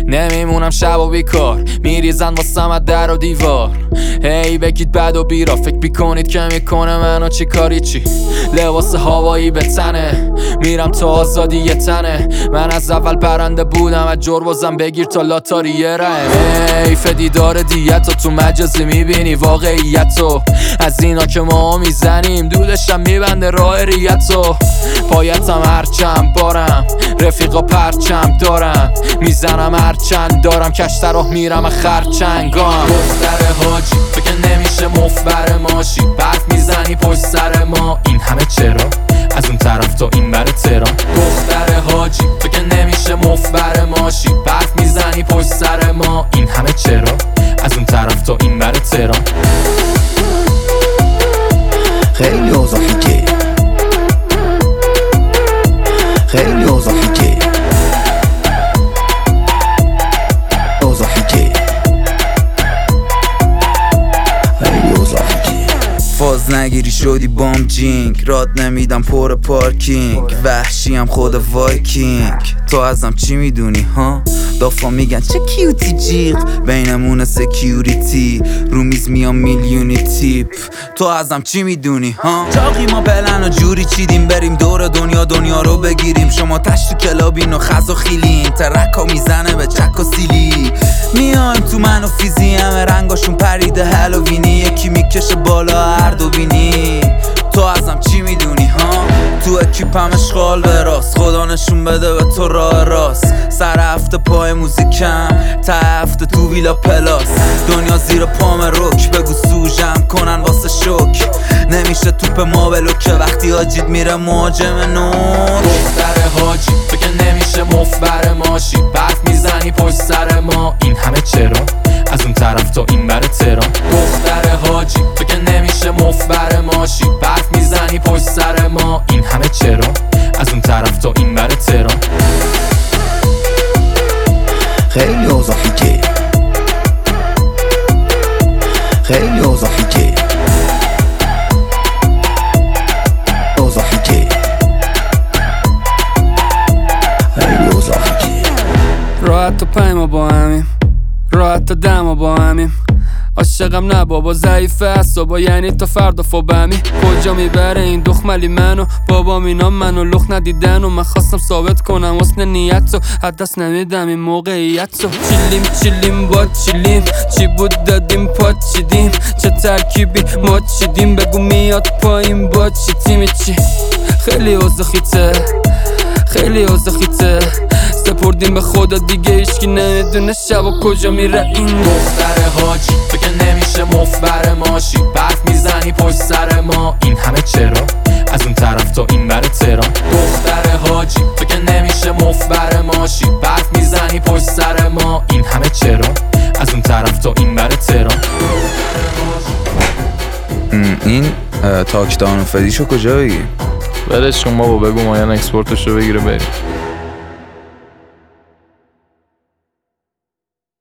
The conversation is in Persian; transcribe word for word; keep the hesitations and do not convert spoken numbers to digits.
نمیمونم شب و بیکار، میریزن واسم از در و دیوار. هی بگید بد و بیرا، فکر بیکنید که میکنه منو چی کاری چی. لباس هوایی به تنه، میرم تا آزادی یه تنه. من از اول پرنده بودم، از جربازم بگیر تا لاتاری یه رم. حیف دیدار دیتو، تو مجازی میبینی واقعیتو. از اینا که ما میزنیم دودشم میبنده راه ریتو. پایتم هرچند بارم، رفیقا پرچم دارم. میزنم هرچند دارم، کشت راه میرم خرچنگام. دختر حاجی تو که نمیشه مفبر ماشی، برف میزنی پشت سر ما، این همه چرا؟ از اون طرف تا این بر تهران. دختر حاجی تو که نمیشه مفبر ماشی، برف میزنی پشت سر ما، این همه چرا؟ از اون طرف تا این بر تهران. خیلی اوضاع فیکه، خیلی اوضاع فیکه، اوضاع فیکه، خیلی اوضاع فیکه. فاز نگیری شدی بام جینگ، راد نمیدم پر پارکینگ. وحشیم خود وایکینگ، تو ازم چی میدونی ها؟ دافا میگن چه کیوتی جیغ، بینمون سکیوریتی، رو میز میام میلیونی تیپ. تو ازم چی میدونی ها؟ چاقی ما پلن و جوری چیدیم، بریم دور دنیا دنیا رو بگیریم. شما تش تو کلابین و خز و خیلین، ترکا میزنه به چک و سیلی. میایم تو من و فیزی، همه رنگاشون پریده هالووینی. یکی میکشه بالا هر دو بینی. تو ازم چی میدونی ها؟ تو اکیپم اشغال به راست، خدا نشون بده به تو راه راست. سر هفته پای موزیکم، تا هفته تو ویلا پلاس. دنیا زیر پام روک، بگو سوژم کنن واسه شوک. نمیشه توپ ما بلوکه وقتی حاجید میره مهاجم نور. دختر حاجی تو که نمیشه مفبر ماشی، برف میزنی پشت سر ما، این همه چرا؟ از اون طرف تا این بر تهران. دختر حاجی تو که نمیشه مفبر ماشی، برف میزنی پشت سر ما، این همه چرا؟ از اون طرف تا این بر تهران. خیلی اوضاع فیکه، خیلی اوضاع فیکه، اوضاع فیکه، خیلی اوضاع فیکه. راحت تا پای ما با همیم، راحت تا دم با همیم. عاشقم نه بابا ضعیفه اعصابا، یعنی تا فردا فوبمی. کجا میبره این دخملی منو؟ بابام اینا منو لخ ندیدن و من خواستم ثابت کنم حسن نیتو. از دست نمیدم این موقعیتو. چیلیم چیلیم با چیلیم، چی بود دادیم پا چیدیم. چه ترکیبی ما چیدیم، بگو میاد پایین با چی تیمی چی. خیلی اوضاع خیته، خیلی اوضاع خیته. سپردیم به خدا دیگه هیچکی نمیدونه شب و کجا میره این. دختر حاجی تو که نمیشه مفبر ماشی، برف میزنی پشت سر ما، این همه چرا؟ از اون طرف تا این بر تهران. دختر حاجی تو که نمیشه مفبر ماشی، برف میزنی پشت سر ما، این همه چرا؟ از اون طرف تا این بر تهران. این تاکتان و فدیشو کجا بگی؟ ولش کن بابا، بگو مایان اکسپورتش رو بگیره بریم.